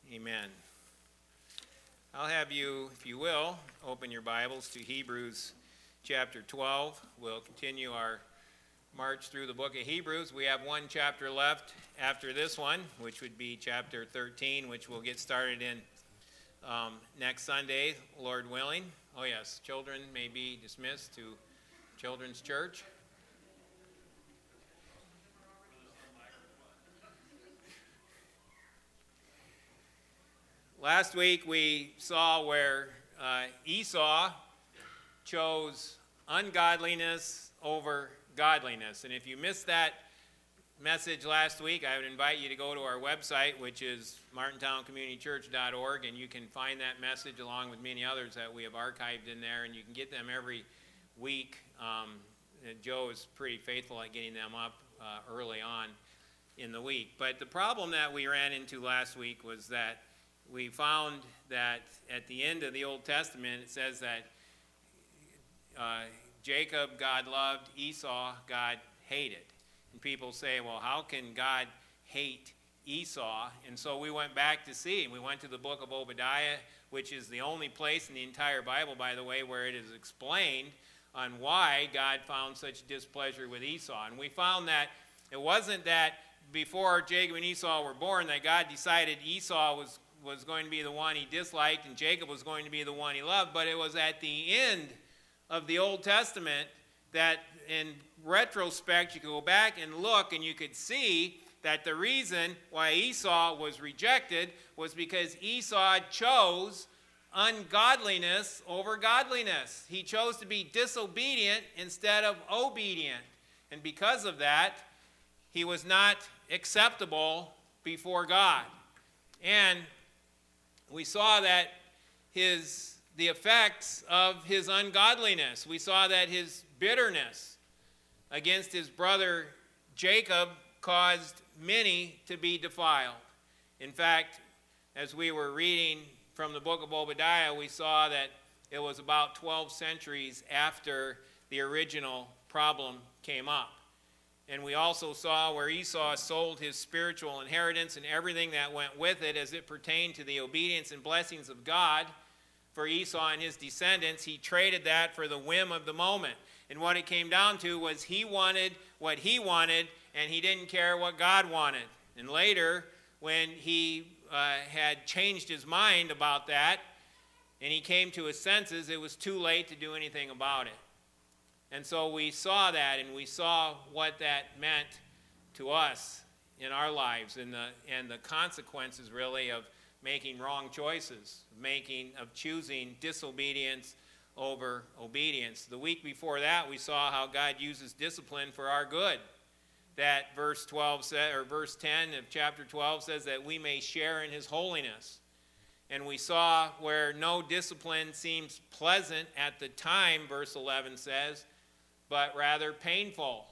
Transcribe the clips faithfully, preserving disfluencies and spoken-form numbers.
Amen. I'll have you, if you will, open your Bibles to Hebrews chapter twelve. We'll continue our march through the book of Hebrews. We have one chapter left after this one, which would be chapter thirteen, which we'll get started in um, next Sunday, Lord willing. Oh yes, children may be dismissed to Children's Church. Last week we saw where uh, Esau chose ungodliness over godliness. And if you missed that message last week, I would invite you to go to our website, which is martintown community church dot org, and you can find that message along with many others that we have archived in there, and you can get them every week. Um, Joe is pretty faithful at getting them up uh, early on in the week. But the problem that we ran into last week was that we found that at the end of the Old Testament, it says that uh, Jacob God loved, Esau God hated. And people say, well, how can God hate Esau? And so we went back to see. We went to the book of Obadiah, which is the only place in the entire Bible, by the way, where it is explained on why God found such displeasure with Esau. And we found that it wasn't that before Jacob and Esau were born that God decided Esau was was going to be the one he disliked and Jacob was going to be the one he loved, but it was at the end of the Old Testament that in retrospect you could go back and look and you could see that the reason why Esau was rejected was because Esau chose ungodliness over godliness. He chose to be disobedient instead of obedient. And because of that, he was not acceptable before God. And we saw that his the effects of his ungodliness. We saw that his bitterness against his brother Jacob caused many to be defiled. In fact, as we were reading from the book of Obadiah, we saw that it was about twelve centuries after the original problem came up. And we also saw where Esau sold his spiritual inheritance and everything that went with it as it pertained to the obedience and blessings of God for Esau and his descendants. He traded that for the whim of the moment. And what it came down to was he wanted what he wanted, and he didn't care what God wanted. And later, when he uh, had changed his mind about that, and he came to his senses, it was too late to do anything about it. And so we saw that, and we saw what that meant to us in our lives, and the and the consequences, really, of making wrong choices, making of choosing disobedience over obedience. The week before that, we saw how God uses discipline for our good. That verse twelve said, or verse ten of chapter twelve says that we may share in His holiness. And we saw where no discipline seems pleasant at the time, verse eleven says, but rather painful.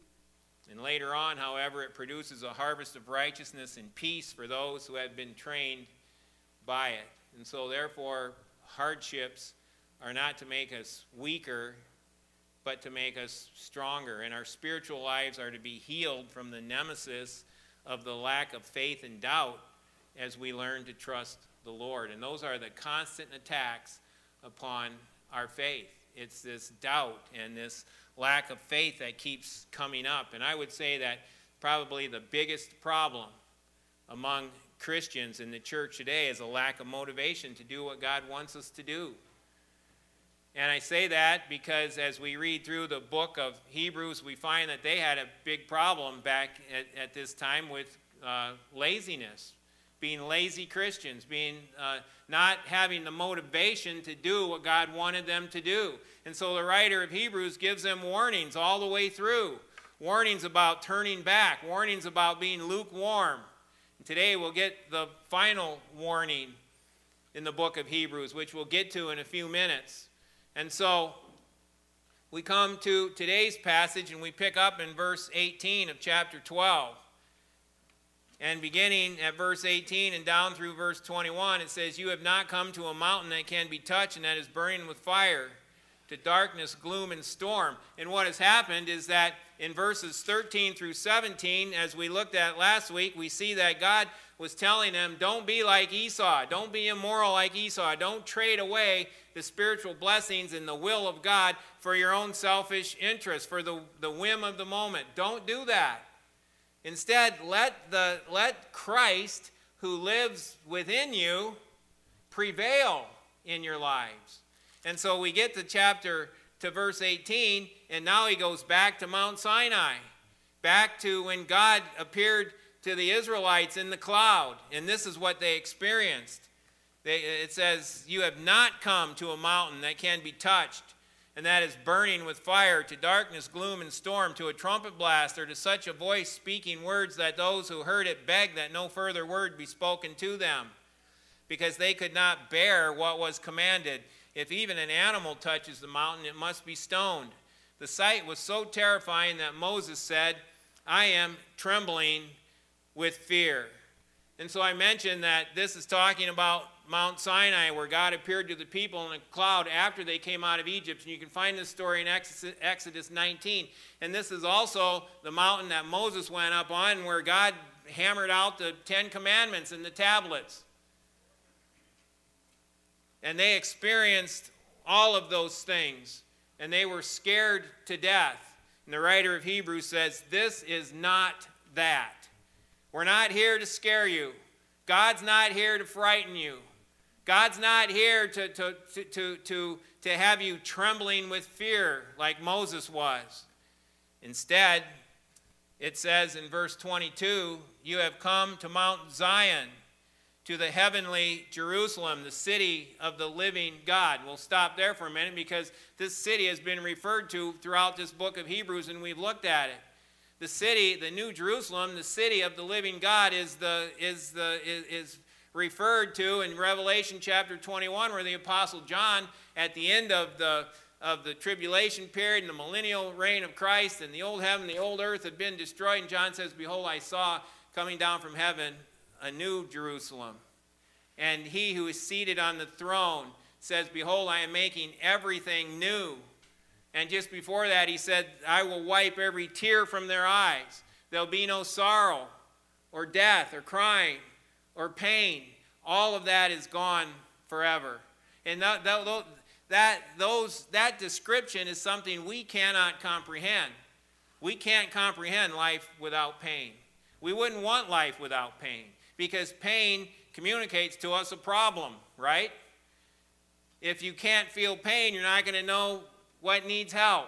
And later on, however, it produces a harvest of righteousness and peace for those who have been trained by it. And so therefore, hardships are not to make us weaker, but to make us stronger. And our spiritual lives are to be healed from the nemesis of the lack of faith and doubt as we learn to trust the Lord. And those are the constant attacks upon our faith. It's this doubt and this lack of faith that keeps coming up. And I would say that probably the biggest problem among Christians in the church today is a lack of motivation to do what God wants us to do. And I say that because as we read through the book of Hebrews, we find that they had a big problem back at, at this time with uh, laziness. Being lazy Christians, being uh, not having the motivation to do what God wanted them to do. And so the writer of Hebrews gives them warnings all the way through. Warnings about turning back, warnings about being lukewarm. And today we'll get the final warning in the book of Hebrews, which we'll get to in a few minutes. And so we come to today's passage and we pick up in verse eighteen of chapter twelve. And beginning at verse eighteen and down through verse twenty-one, it says, "You have not come to a mountain that can be touched and that is burning with fire, to darkness, gloom, and storm." And what has happened is that in verses thirteen through seventeen, as we looked at last week, we see that God was telling them, don't be like Esau. Don't be immoral like Esau. Don't trade away the spiritual blessings and the will of God for your own selfish interest, for the, the whim of the moment. Don't do that. Instead, let, the, let Christ, who lives within you, prevail in your lives. And so we get to chapter, to verse eighteen, and now he goes back to Mount Sinai, back to when God appeared to the Israelites in the cloud, and this is what they experienced. They, it says, you have not come to a mountain that can be touched, and that is burning with fire, to darkness, gloom, and storm, to a trumpet blast, or to such a voice speaking words that those who heard it begged that no further word be spoken to them, because they could not bear what was commanded. If even an animal touches the mountain, it must be stoned. The sight was so terrifying that Moses said, I am trembling with fear. And so I mentioned that this is talking about Mount Sinai, where God appeared to the people in a cloud after they came out of Egypt. And you can find this story in Exodus nineteen. And this is also the mountain that Moses went up on, where God hammered out the Ten Commandments and the tablets. And they experienced all of those things, and they were scared to death. And the writer of Hebrews says, this is not that. We're not here to scare you. God's not here to frighten you. God's not here to, to, to, to, to, to have you trembling with fear like Moses was. Instead, it says in verse twenty-two, you have come to Mount Zion, to the heavenly Jerusalem, the city of the living God. We'll stop there for a minute because this city has been referred to throughout this book of Hebrews, and we've looked at it. The city, the New Jerusalem, the city of the living God, is the is the is, is referred to in Revelation chapter twenty-one, where the Apostle John, at the end of the of the tribulation period and the millennial reign of Christ, and the old heaven, the old earth had been destroyed, and John says, behold, I saw coming down from heaven a new Jerusalem. And he who is seated on the throne says, behold, I am making everything new. And just before that, he said, I will wipe every tear from their eyes. There'll be no sorrow or death or crying or pain. All of that is gone forever. And that, that, that, those, that description is something we cannot comprehend. We can't comprehend life without pain. We wouldn't want life without pain, because pain communicates to us a problem, right? If you can't feel pain, you're not going to know what needs help.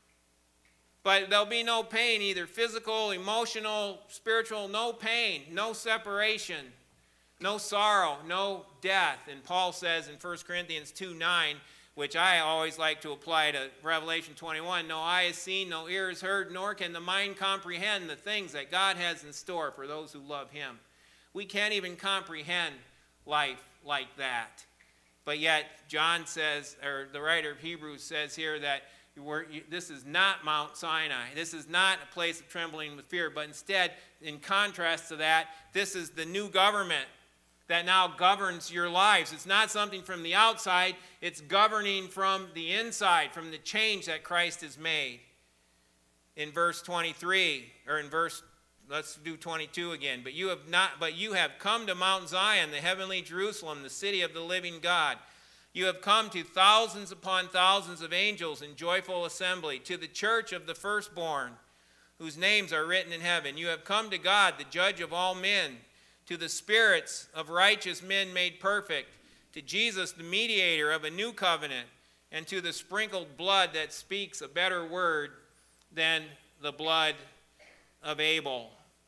But there'll be no pain, either physical, emotional, spiritual, no pain, no separation, no sorrow, no death. And Paul says in First Corinthians two nine, which I always like to apply to Revelation twenty-one, no eye has seen, no ear has heard, nor can the mind comprehend the things that God has in store for those who love him. We can't even comprehend life like that. But yet, John says, or the writer of Hebrews says here that we're, this is not Mount Sinai. This is not a place of trembling with fear, but instead, in contrast to that, this is the new government that now governs your lives. It's not something from the outside. It's governing from the inside, from the change that Christ has made. In verse twenty-three, or in verse Let's do twenty-two again. But you have not but you have come to Mount Zion, the heavenly Jerusalem, the city of the living God. You have come to thousands upon thousands of angels in joyful assembly, to the church of the firstborn, whose names are written in heaven. You have come to God, the judge of all men, to the spirits of righteous men made perfect, to Jesus, the mediator of a new covenant, and to the sprinkled blood that speaks a better word than the blood of Abel.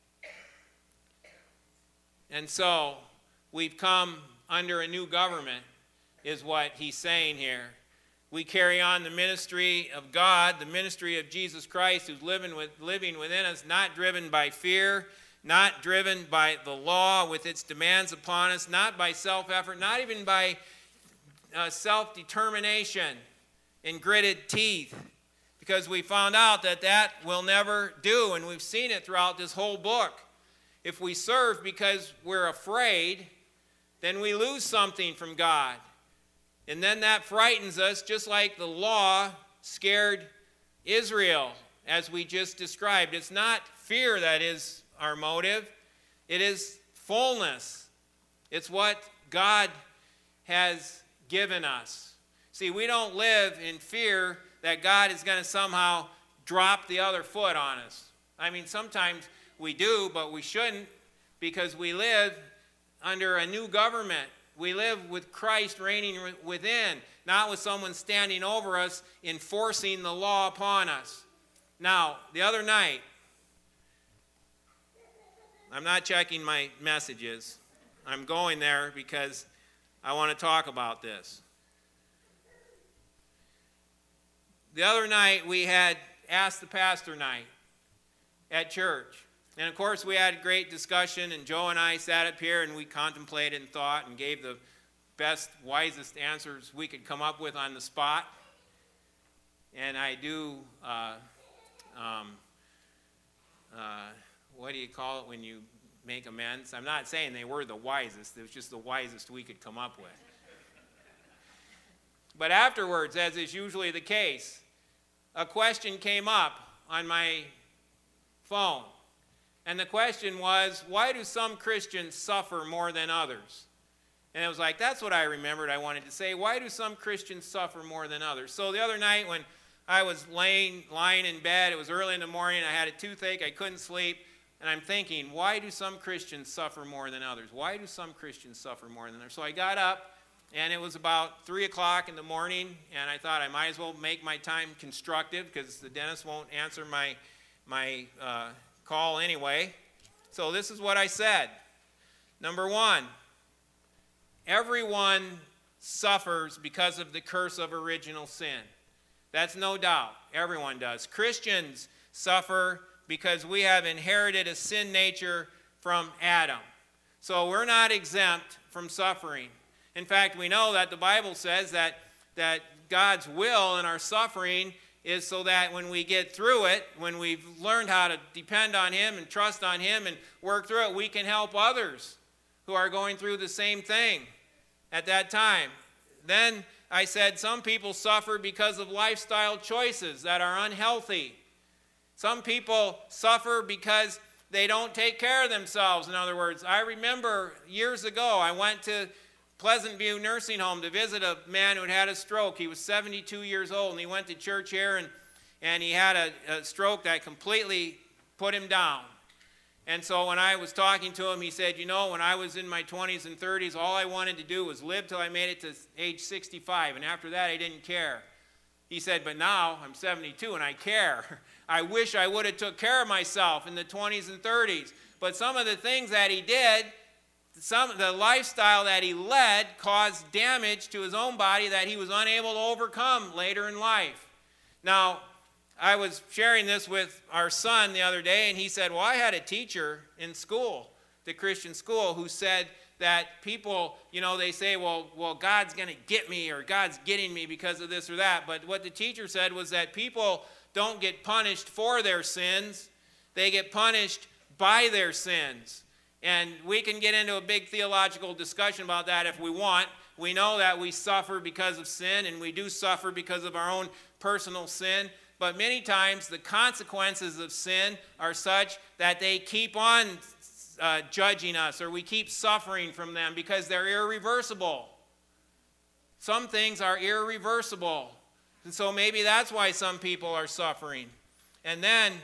And so we've come under a new government, is what he's saying here. We carry on the ministry of God, the ministry of Jesus Christ, who's living with living within us, not driven by fear, not driven by the law with its demands upon us, not by self-effort, not even by uh, self-determination and gritted teeth, because we found out that that will never do, and we've seen it throughout this whole book. If we serve because we're afraid, then we lose something from God. And then that frightens us, just like the law scared Israel, as we just described. It's not fear that is our motive. It is fullness. It's what God has given us. See, we don't live in fear that God is going to somehow drop the other foot on us. I mean, sometimes we do, but we shouldn't, because we live under a new government. We live with Christ reigning within, not with someone standing over us enforcing the law upon us. Now, the other night, I'm not checking my messages. I'm going there because I want to talk about this. The other night, we had Ask the Pastor night at church. And of course, we had a great discussion, and Joe and I sat up here and we contemplated and thought and gave the best, wisest answers we could come up with on the spot. And I do, uh, um, uh, what do you call it when you make amends? I'm not saying they were the wisest, it was just the wisest we could come up with. But afterwards, as is usually the case, a question came up on my phone. And the question was, why do some Christians suffer more than others? And it was like, that's what I remembered I wanted to say. Why do some Christians suffer more than others? So the other night when I was laying, lying in bed, it was early in the morning, I had a toothache, I couldn't sleep, and I'm thinking, why do some Christians suffer more than others? Why do some Christians suffer more than others? So I got up, and it was about three o'clock in the morning, and I thought I might as well make my time constructive because the dentist won't answer my, my uh, call anyway. So this is what I said. Number one, everyone suffers because of the curse of original sin. That's no doubt. Everyone does. Christians suffer because we have inherited a sin nature from Adam. So we're not exempt from suffering. In fact, we know that the Bible says that, that God's will in our suffering is so that when we get through it, when we've learned how to depend on Him and trust on Him and work through it, we can help others who are going through the same thing at that time. Then I said some people suffer because of lifestyle choices that are unhealthy. Some people suffer because they don't take care of themselves. In other words, I remember years ago I went to Pleasant View Nursing Home to visit a man who had had a stroke. He was seventy-two years old, and he went to church here, and, and he had a, a stroke that completely put him down. And so when I was talking to him, he said, you know, when I was in my twenties and thirties, all I wanted to do was live till I made it to age sixty-five, and after that I didn't care. He said, but now I'm seventy-two and I care. I wish I would have took care of myself in the twenties and thirties. But some of the things that he did, some the lifestyle that he led caused damage to his own body that he was unable to overcome later in life. Now, I was sharing this with our son the other day, and he said, well, I had a teacher in school, the Christian school, who said that people, you know, they say, well, well, God's going to get me, or God's getting me because of this or that. But what the teacher said was that people don't get punished for their sins. They get punished by their sins. And we can get into a big theological discussion about that if we want. We know that we suffer because of sin, and we do suffer because of our own personal sin. But many times the consequences of sin are such that they keep on uh, judging us, or we keep suffering from them because they're irreversible. Some things are irreversible. And so maybe that's why some people are suffering. And then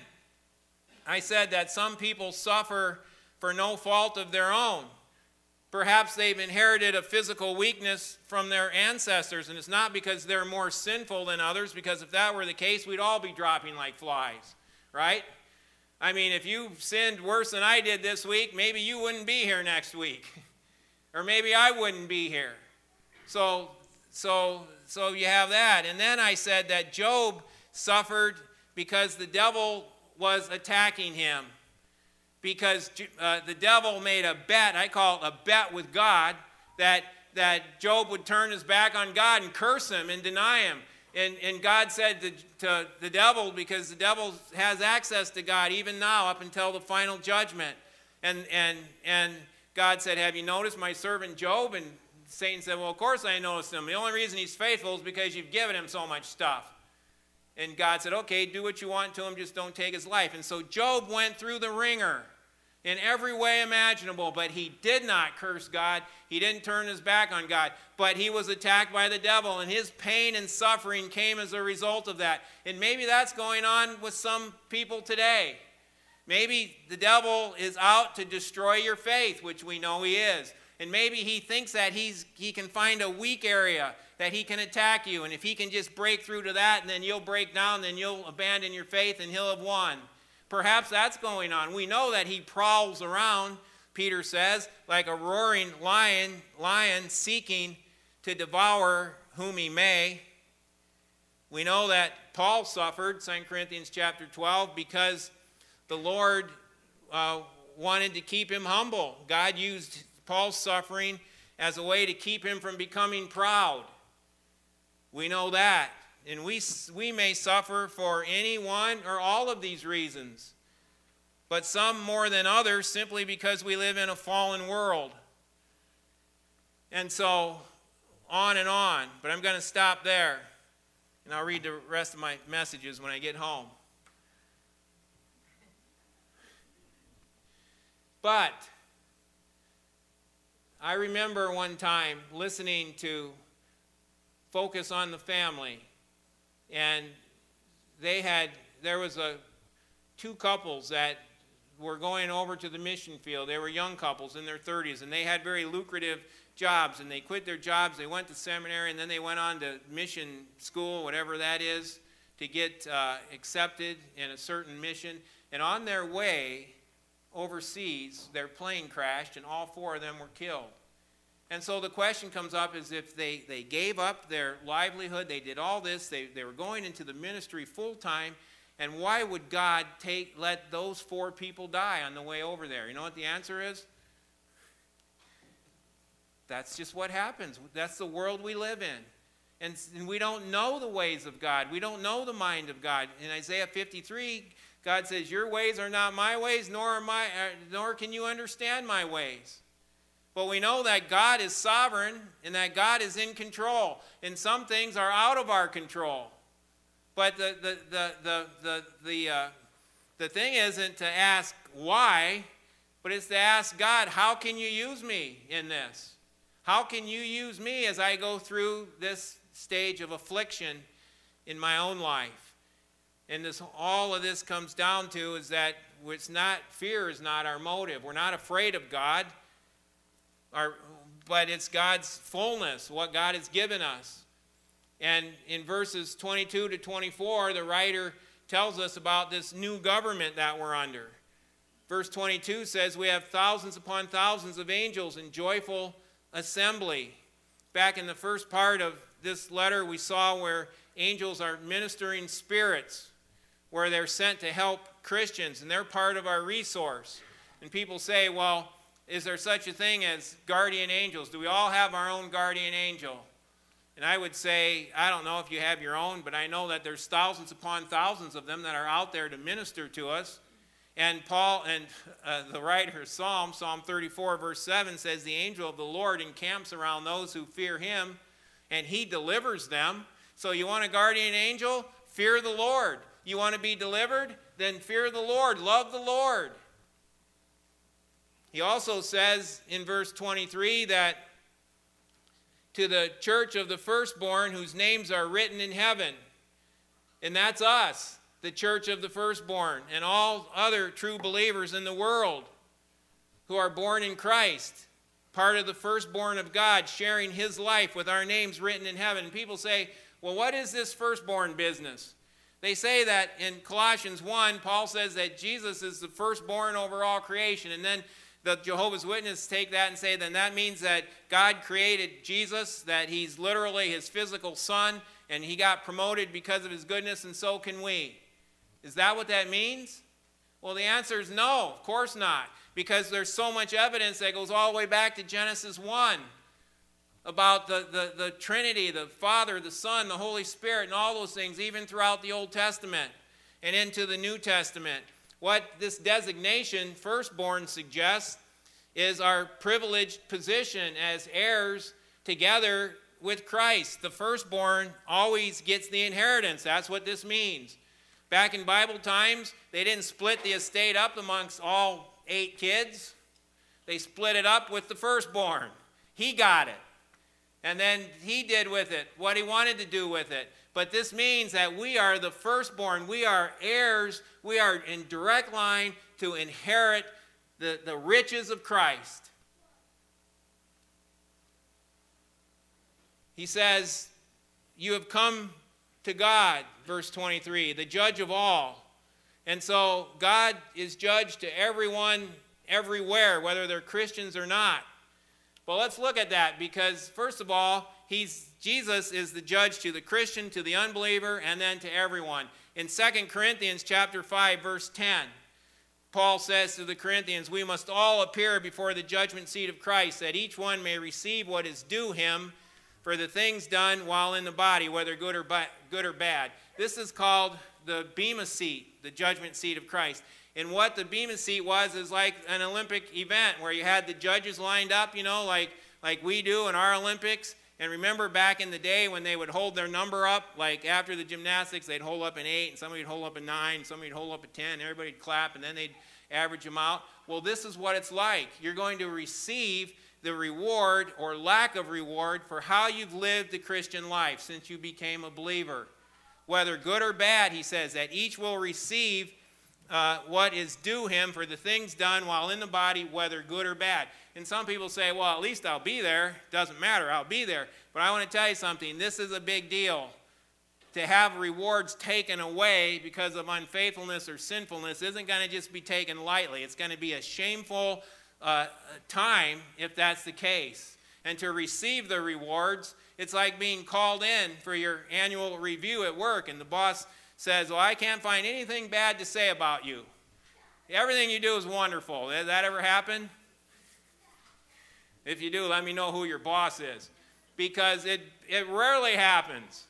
I said that some people suffer for no fault of their own. Perhaps they've inherited a physical weakness from their ancestors, and it's not because they're more sinful than others, because if that were the case, we'd all be dropping like flies, right? I mean, if you sinned worse than I did this week, maybe you wouldn't be here next week. Or maybe I wouldn't be here. So, so, so you have that. And then I said that Job suffered because the devil was attacking him. Because uh, the devil made a bet, I call it a bet with God, that, that Job would turn his back on God and curse him and deny him. And, and God said to, to the devil, because the devil has access to God even now up until the final judgment. And, and, and God said, have you noticed my servant Job? And Satan said, well, of course I noticed him. The only reason he's faithful is because you've given him so much stuff. And God said, okay, do what you want to him, just don't take his life. And so Job went through the ringer. in every way imaginable, but he did not curse God. He didn't turn his back on God, but he was attacked by the devil, and his pain and suffering came as a result of that. And maybe that's going on with some people today. Maybe the devil is out to destroy your faith, which we know he is. And maybe he thinks that he's he can find a weak area that he can attack you, and if he can just break through to that, and then you'll break down, then you'll abandon your faith, and he'll have won. Perhaps that's going on. We know that he prowls around, Peter says, like a roaring lion, lion seeking to devour whom he may. We know that Paul suffered, Second Corinthians chapter twelve, because the Lord uh, wanted to keep him humble. God used Paul's suffering as a way to keep him from becoming proud. We know that. And we, we may suffer for any one or all of these reasons, but some more than others simply because we live in a fallen world. And so, on and on. But I'm going to stop there, and I'll read the rest of my messages when I get home. But I remember one time listening to Focus on the Family. And they had, there was a two couples that were going over to the mission field. They were young couples in their thirties, and they had very lucrative jobs. And they quit their jobs, they went to seminary, and then they went on to mission school, whatever that is, to get uh, accepted in a certain mission. And on their way overseas, their plane crashed, and all four of them were killed. And so the question comes up is if they, they gave up their livelihood, they did all this, they, they were going into the ministry full time, and why would God take let those four people die on the way over there? You know what the answer is? That's just what happens. That's the world we live in. And, and we don't know the ways of God. We don't know the mind of God. In Isaiah fifty-three, God says, your ways are not my ways, nor, are my, uh, nor can you understand my ways. But we know that God is sovereign and that God is in control. And some things are out of our control. But the the the the the the, uh, the thing isn't to ask why, but it's to ask God, how can you use me in this? How can you use me as I go through this stage of affliction in my own life? And this all of this comes down to is that it's not fear is not our motive. We're not afraid of God. Our, but it's God's fullness, what God has given us. And in verses twenty-two to twenty-four, the writer tells us about this new government that we're under. Verse twenty-two says, we have thousands upon thousands of angels in joyful assembly. Back in the first part of this letter, we saw where angels are ministering spirits, where they're sent to help Christians, and they're part of our resource. And people say, well, is there such a thing as guardian angels? Do we all have our own guardian angel? And I would say, I don't know if you have your own, but I know that there's thousands upon thousands of them that are out there to minister to us. And Paul, and uh, the writer of Psalm, Psalm thirty-four, verse seven, says, the angel of the Lord encamps around those who fear him, and he delivers them. So you want a guardian angel? Fear the Lord. You want to be delivered? Then fear the Lord. Love the Lord. He also says in verse twenty-three that to the church of the firstborn whose names are written in heaven, and that's us, the church of the firstborn, and all other true believers in the world who are born in Christ, part of the firstborn of God, sharing his life with our names written in heaven. And people say, well, what is this firstborn business? They say that in Colossians one, Paul says that Jesus is the firstborn over all creation, and then the Jehovah's Witnesses take that and say, then that means that God created Jesus, that he's literally his physical son, and he got promoted because of his goodness, and so can we. Is that what that means? Well, the answer is no, of course not, because there's so much evidence that goes all the way back to Genesis one about the, the, the Trinity, the Father, the Son, the Holy Spirit, and all those things, even throughout the Old Testament and into the New Testament. What this designation, firstborn, suggests is our privileged position as heirs together with Christ. The firstborn always gets the inheritance. That's what this means. Back in Bible times, they didn't split the estate up amongst all eight kids, they split it up with the firstborn. He got it. And then he did with it what he wanted to do with it. But this means that we are the firstborn. We are heirs. We are in direct line to inherit the, the riches of Christ. He says, you have come to God, verse twenty-three, the judge of all. And so God is judge to everyone, everywhere, whether they're Christians or not. Well, let's look at that because, first of all, he's, Jesus is the judge to the Christian, to the unbeliever, and then to everyone. In Second Corinthians chapter five, verse ten, Paul says to the Corinthians, we must all appear before the judgment seat of Christ, that each one may receive what is due him for the things done while in the body, whether good or, ba- good or bad. This is called the Bema seat, the judgment seat of Christ. And what the Bema seat was is like an Olympic event where you had the judges lined up, you know, like, like we do in our Olympics. And remember back in the day when they would hold their number up, like after the gymnastics, they'd hold up an eight, and somebody would hold up a nine, somebody would hold up a ten, everybody would clap, and then they'd average them out. Well, this is what it's like. You're going to receive the reward or lack of reward for how you've lived the Christian life since you became a believer. Whether good or bad, he says, that each will receive uh, what is due him for the things done while in the body, whether good or bad. And some people say, well, at least I'll be there. Doesn't matter, I'll be there. But I want to tell you something. This is a big deal. To have rewards taken away because of unfaithfulness or sinfulness isn't going to just be taken lightly. It's going to be a shameful uh, time if that's the case. And to receive the rewards, it's like being called in for your annual review at work, and the boss says, well, I can't find anything bad to say about you. Everything you do is wonderful. Has that ever happened? If you do, let me know who your boss is, because it, it rarely happens.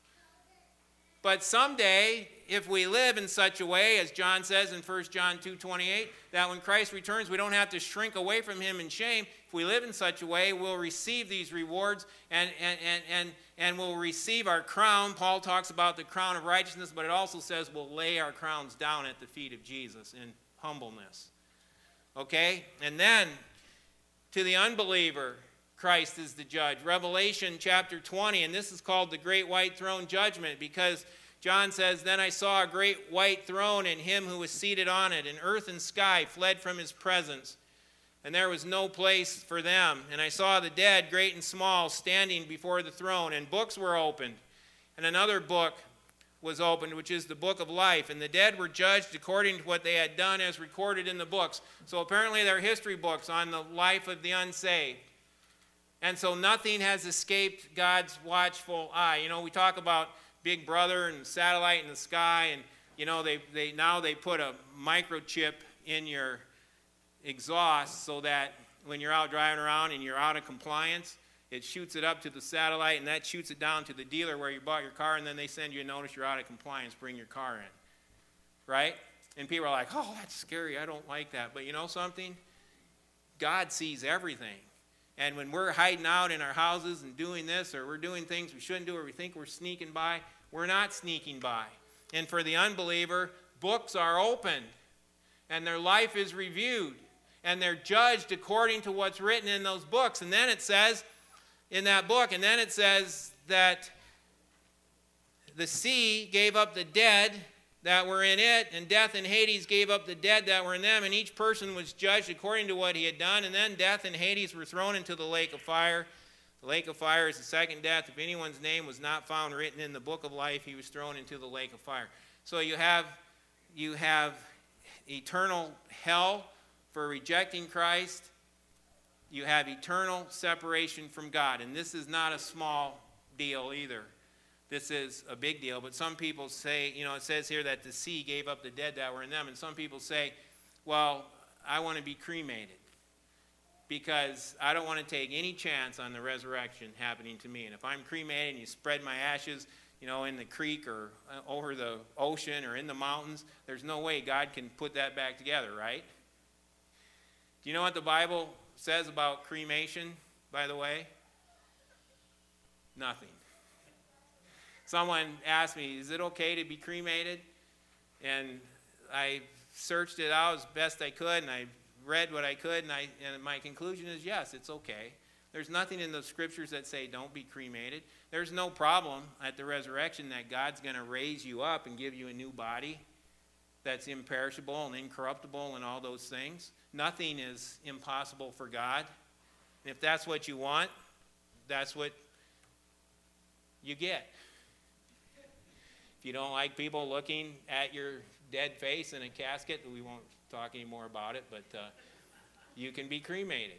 But someday, if we live in such a way, as John says in First John two twenty-eight, that when Christ returns, we don't have to shrink away from him in shame. If we live in such a way, we'll receive these rewards and, and, and, and, and we'll receive our crown. Paul talks about the crown of righteousness, but it also says we'll lay our crowns down at the feet of Jesus in humbleness. Okay? And then, to the unbeliever, Christ is the judge. Revelation chapter twenty, and this is called the Great White Throne Judgment, because John says, then I saw a great white throne and him who was seated on it, and earth and sky fled from his presence, and there was no place for them. And I saw the dead, great and small, standing before the throne, and books were opened. And another book was opened, which is the book of life. And the dead were judged according to what they had done as recorded in the books. So apparently they're history books on the life of the unsaved. And so nothing has escaped God's watchful eye. You know, we talk about Big Brother and satellite in the sky, and you know, they, they now they put a microchip in your exhaust so that when you're out driving around and you're out of compliance, it shoots it up to the satellite, and that shoots it down to the dealer where you bought your car, and then they send you a notice you're out of compliance, bring your car in. Right? And people are like, oh, that's scary, I don't like that. But you know something? God sees everything. And when we're hiding out in our houses and doing this, or we're doing things we shouldn't do, or we think we're sneaking by, we're not sneaking by. And for the unbeliever, books are opened, and their life is reviewed, and they're judged according to what's written in those books. And then it says, in that book, and then it says that the sea gave up the dead that were in it, and death and Hades gave up the dead that were in them, and each person was judged according to what he had done. And then death and Hades were thrown into the lake of fire. The lake of fire is the second death. If anyone's name was not found written in the book of life, he was thrown into the lake of fire. So you have, you have eternal hell for rejecting Christ. You have eternal separation from God. And this is not a small deal either. This is a big deal. But some people say, you know, it says here that the sea gave up the dead that were in them. And some people say, well, I want to be cremated because I don't want to take any chance on the resurrection happening to me. And if I'm cremated and you spread my ashes, you know, in the creek or over the ocean or in the mountains, there's no way God can put that back together, right? Do you know what the Bible says about cremation, by the way? Nothing. Someone asked me, is it okay to be cremated? And I searched it out as best I could, and I read what I could, and, I, and my conclusion is yes, it's okay. There's nothing in the scriptures that say don't be cremated. There's no problem at the resurrection that God's going to raise you up and give you a new body that's imperishable and incorruptible and all those things. Nothing is impossible for God. And if that's what you want, that's what you get. If you don't like people looking at your dead face in a casket, we won't talk anymore about it, but uh, you can be cremated.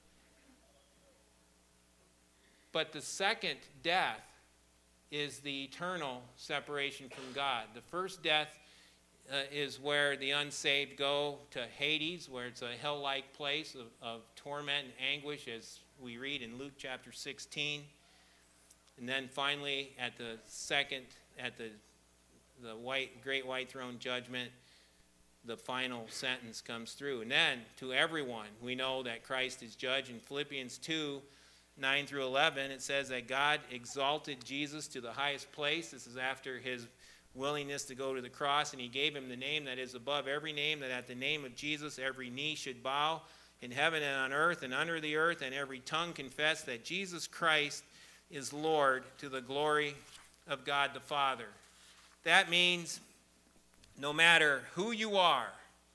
But the second death is the eternal separation from God. The first death uh, is where the unsaved go to Hades, where it's a hell-like place of, of torment and anguish, as we read in Luke chapter sixteen. And then finally, at the second, at the the white, great white throne judgment, the final sentence comes through. And then, to everyone, we know that Christ is judge. In Philippians two, nine through eleven, it says that God exalted Jesus to the highest place. This is after his willingness to go to the cross, and he gave him the name that is above every name, that at the name of Jesus every knee should bow in heaven and on earth and under the earth, and every tongue confess that Jesus Christ is Lord, to the glory of God the Father. That means no matter who you are,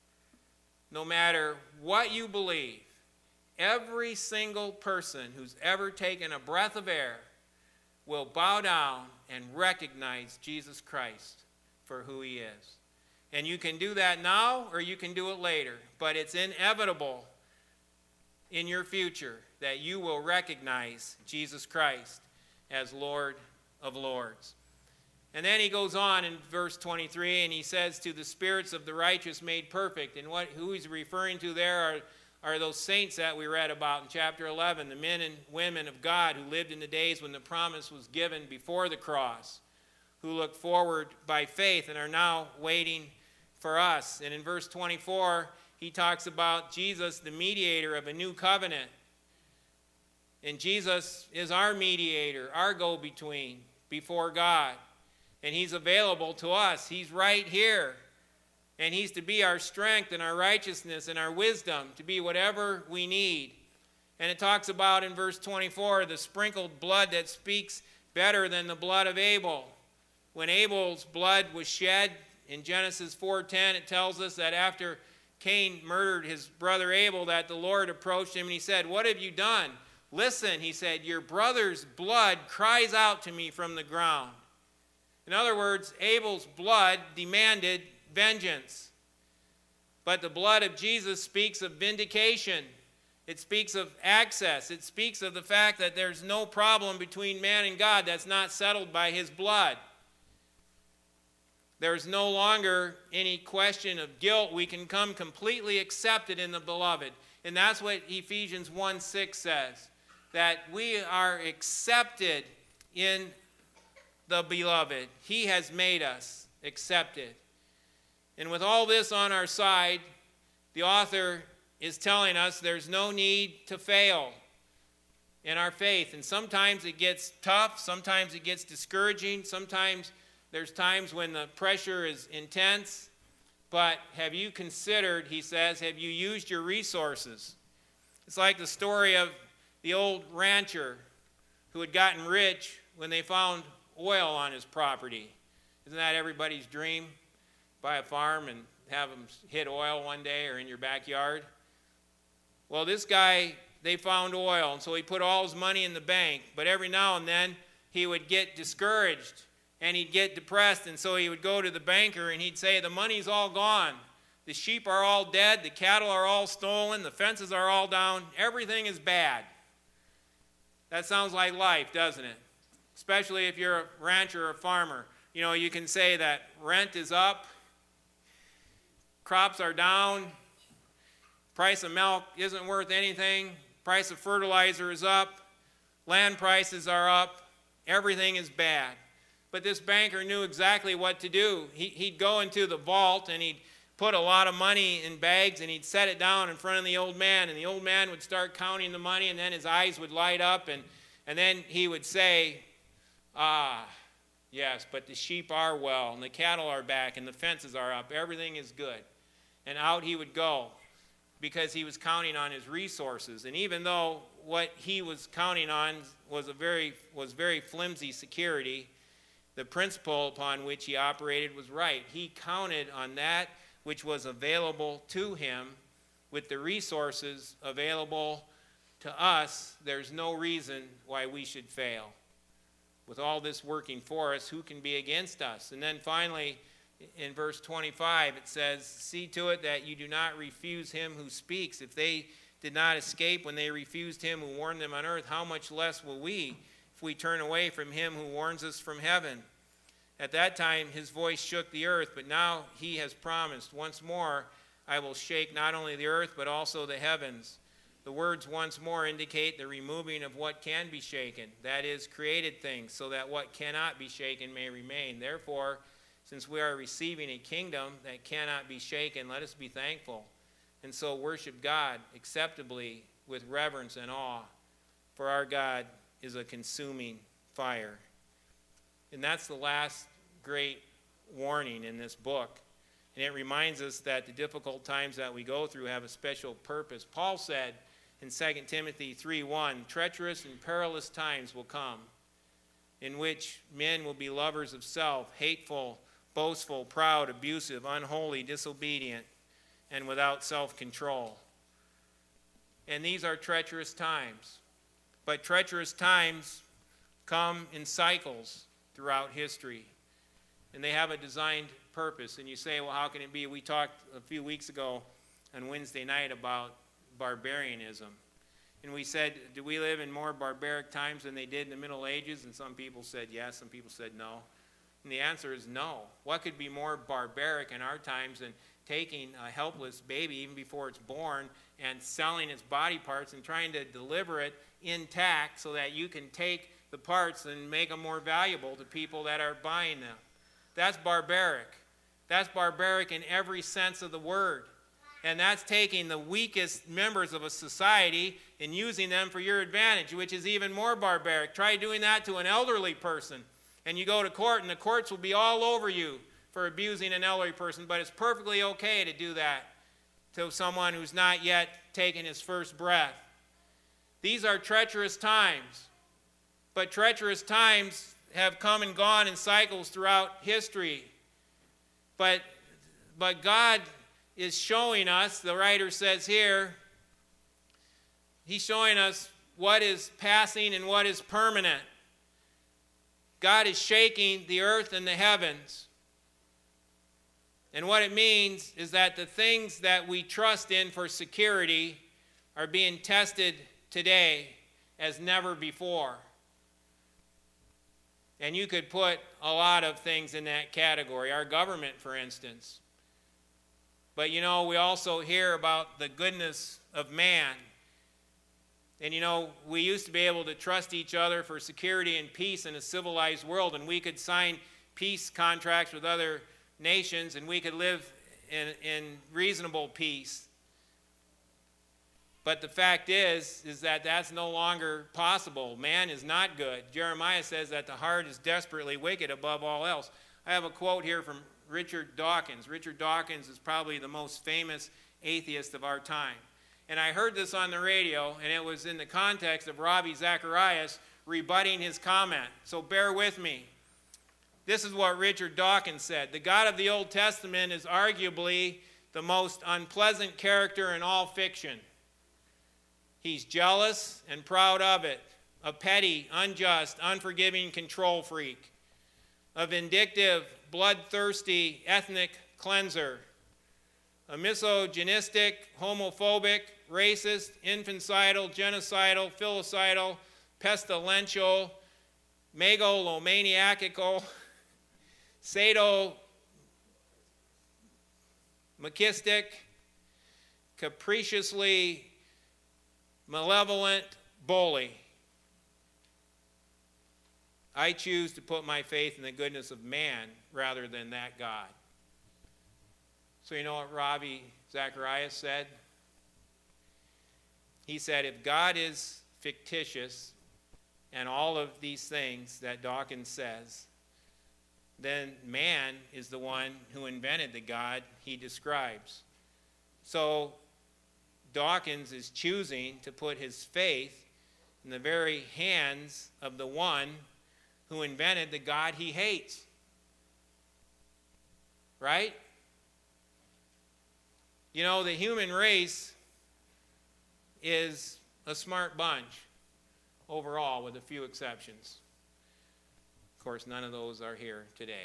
no matter what you believe, every single person who's ever taken a breath of air will bow down and recognize Jesus Christ for who he is. And you can do that now or you can do it later, but it's inevitable in your future that you will recognize Jesus Christ as Lord of Lords. And then he goes on in verse twenty-three, and he says, to the spirits of the righteous made perfect. And what who he's referring to there are, are those saints that we read about in chapter eleven, the men and women of God who lived in the days when the promise was given before the cross, who look forward by faith and are now waiting for us. And in verse twenty-four, he talks about Jesus, the mediator of a new covenant. And Jesus is our mediator, our go-between before God. And he's available to us. He's right here. And he's to be our strength and our righteousness and our wisdom, to be whatever we need. And it talks about in verse twenty-four, the sprinkled blood that speaks better than the blood of Abel. When Abel's blood was shed in Genesis four ten, it tells us that after Cain murdered his brother Abel, that the Lord approached him and he said, what have you done? Listen, he said, your brother's blood cries out to me from the ground. In other words, Abel's blood demanded vengeance. But the blood of Jesus speaks of vindication. It speaks of access. It speaks of the fact that there's no problem between man and God that's not settled by his blood. There's no longer any question of guilt. We can come completely accepted in the beloved. And that's what Ephesians one six says, that we are accepted in the beloved. He has made us accepted. And with all this on our side, the author is telling us there's no need to fail in our faith. And sometimes it gets tough, sometimes it gets discouraging, sometimes there's times when the pressure is intense. But have you considered, he says, have you used your resources? It's like the story of the old rancher who had gotten rich when they found oil on his property. Isn't that everybody's dream? Buy a farm and have them hit oil one day or in your backyard. Well, this guy, they found oil, and so he put all his money in the bank. But every now and then, he would get discouraged, and he'd get depressed, and so he would go to the banker, and he'd say, the money's all gone. The sheep are all dead. The cattle are all stolen. The fences are all down. Everything is bad. That sounds like life, doesn't it? Especially if you're a rancher or a farmer. You know, you can say that rent is up, crops are down, price of milk isn't worth anything, price of fertilizer is up, land prices are up, everything is bad. But this banker knew exactly what to do. He, he'd go into the vault and he'd put a lot of money in bags and he'd set it down in front of the old man, and the old man would start counting the money, and then his eyes would light up, and, and then he would say, ah, yes, but the sheep are well, and the cattle are back, and the fences are up. Everything is good. And out he would go. because he was counting on his resources. And even though what he was counting on was a very was very flimsy security, the principle upon which he operated was right. He counted on that which was available to him. With the resources available to us, there's no reason why we should fail. With all this working for us, who can be against us? And then finally, in verse twenty-five, it says, see to it that you do not refuse him who speaks. If they did not escape when they refused him who warned them on earth, how much less will we if we turn away from him who warns us from heaven? At that time his voice shook the earth, but now he has promised, once more I will shake not only the earth but also the heavens. The words once more indicate the removing of what can be shaken, that is, created things, so that what cannot be shaken may remain. Therefore, since we are receiving a kingdom that cannot be shaken, let us be thankful, and so worship God acceptably with reverence and awe, for our God is a consuming fire. And that's the last great warning in this book. And it reminds us that the difficult times that we go through have a special purpose. Paul said in Second Timothy three one, treacherous and perilous times will come, in which men will be lovers of self, hateful, boastful, proud, abusive, unholy, disobedient, and without self-control. And these are treacherous times. But treacherous times come in cycles throughout history. And they have a designed purpose. And you say, well, how can it be? We talked a few weeks ago on Wednesday night about barbarianism. And we said, do we live in more barbaric times than they did in the Middle Ages? And some people said yes, some people said no. And the answer is no. What could be more barbaric in our times than taking a helpless baby even before it's born and selling its body parts and trying to deliver it intact so that you can take the parts and make them more valuable to people that are buying them? That's barbaric. That's barbaric in every sense of the word. And that's taking the weakest members of a society and using them for your advantage, which is even more barbaric. Try doing that to an elderly person, and you go to court, and the courts will be all over you for abusing an elderly person, but it's perfectly okay to do that to someone who's not yet taken his first breath. These are treacherous times, but treacherous times have come and gone in cycles throughout history. But, but God is showing us, the writer says here, he's showing us what is passing and what is permanent. God is shaking the earth and the heavens. And what it means is that the things that we trust in for security are being tested today as never before. And you could put a lot of things in that category. Our government, for instance. But you know, we also hear about the goodness of man. And you know, we used to be able to trust each other for security and peace in a civilized world, and we could sign peace contracts with other nations, and we could live in, in reasonable peace. But the fact is, is that that's no longer possible. Man is not good. Jeremiah says that the heart is desperately wicked above all else. I have a quote here from Richard Dawkins. Richard Dawkins is probably the most famous atheist of our time. And I heard this on the radio, and it was in the context of Ravi Zacharias rebutting his comment. So bear with me. This is what Richard Dawkins said. The God of the Old Testament is arguably the most unpleasant character in all fiction. He's jealous and proud of it, a petty, unjust, unforgiving control freak, a vindictive, bloodthirsty ethnic cleanser, a misogynistic, homophobic, racist, infanticidal, genocidal, filicidal, pestilential, megalomaniacal, sadomasochistic, capriciously malevolent bully. I choose to put my faith in the goodness of man rather than that God. So you know what Ravi Zacharias said? He said, if God is fictitious and all of these things that Dawkins says, then man is the one who invented the God he describes. So Dawkins is choosing to put his faith in the very hands of the one who invented the God he hates. Right? You know, the human race is a smart bunch overall, with a few exceptions. Of course, none of those are here today.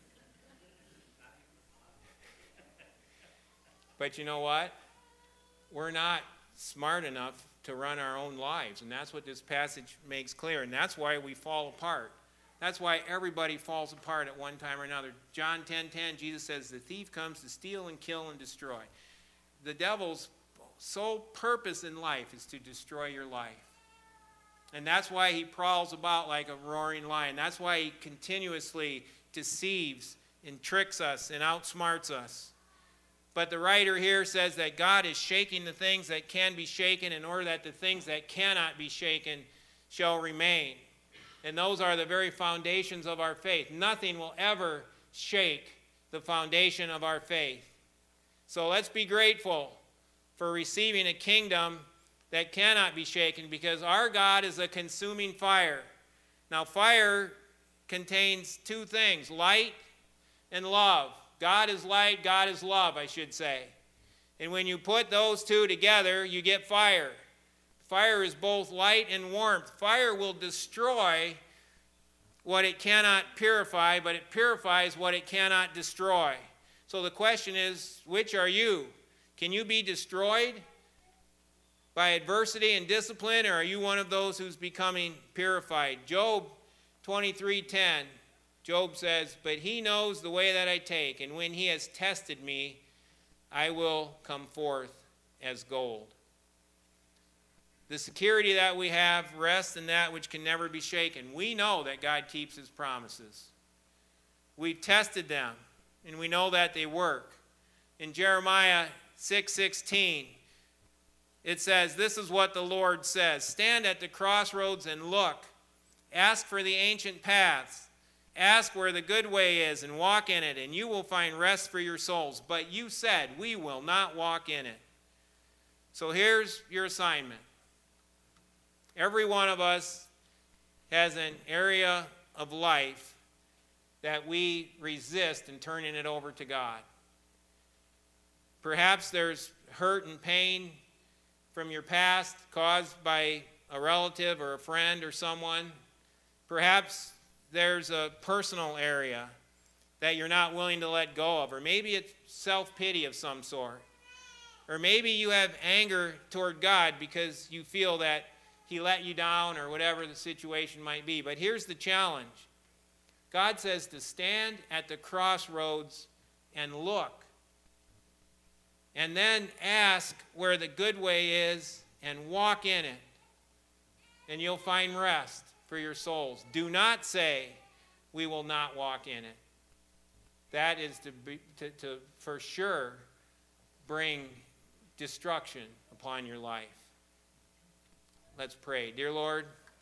But you know what? We're not smart enough to run our own lives, and that's what this passage makes clear, and that's why we fall apart. That's why everybody falls apart at one time or another. John ten ten, Jesus says, the thief comes to steal and kill and destroy. The devil's sole purpose in life is to destroy your life. And that's why he prowls about like a roaring lion. That's why he continuously deceives and tricks us and outsmarts us. But the writer here says that God is shaking the things that can be shaken in order that the things that cannot be shaken shall remain. And those are the very foundations of our faith. Nothing will ever shake the foundation of our faith. So let's be grateful for receiving a kingdom that cannot be shaken, because our God is a consuming fire. Now, fire contains two things, light and love. God is light, God is love, I should say. And when you put those two together, you get fire. Fire is both light and warmth. Fire will destroy what it cannot purify, but it purifies what it cannot destroy. So the question is, which are you? Can you be destroyed by adversity and discipline, or are you one of those who's becoming purified? Job twenty-three ten, Job says, but he knows the way that I take, and when he has tested me, I will come forth as gold. The security that we have rests in that which can never be shaken. We know that God keeps his promises. We've tested them, and we know that they work. In Jeremiah six sixteen, it says, this is what the Lord says, stand at the crossroads and look. Ask for the ancient paths. Ask where the good way is and walk in it, and you will find rest for your souls. But you said, we will not walk in it. So here's your assignment. Every one of us has an area of life that we resist in turning it over to God. Perhaps there's hurt and pain from your past caused by a relative or a friend or someone. Perhaps there's a personal area that you're not willing to let go of, or maybe it's self-pity of some sort. Or maybe you have anger toward God because you feel that he let you down, or whatever the situation might be. But here's the challenge. God says to stand at the crossroads and look. And then ask where the good way is and walk in it. And you'll find rest for your souls. Do not say, we will not walk in it. That is to, be, to, to for sure bring destruction upon your life. Let's pray. Dear Lord,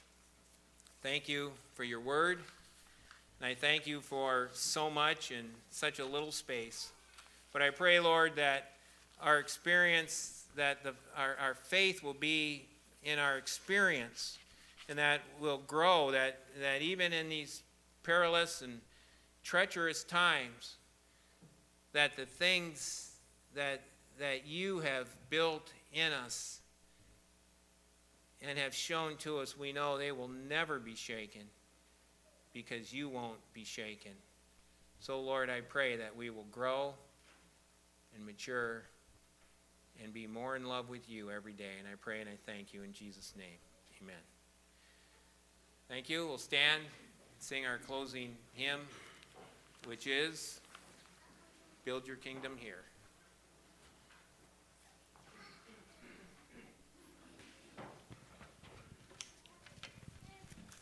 thank you for your word. And I thank you for so much in such a little space. But I pray, Lord, that our experience, that the, our, our faith will be in our experience, and that will grow, that, that even in these perilous and treacherous times, that the things that, that you have built in us and have shown to us, we know they will never be shaken, because you won't be shaken. So, Lord, I pray that we will grow and mature and be more in love with you every day. And I pray and I thank you in Jesus' name. Amen. Thank you. We'll stand and sing our closing hymn, which is Build Your Kingdom Here.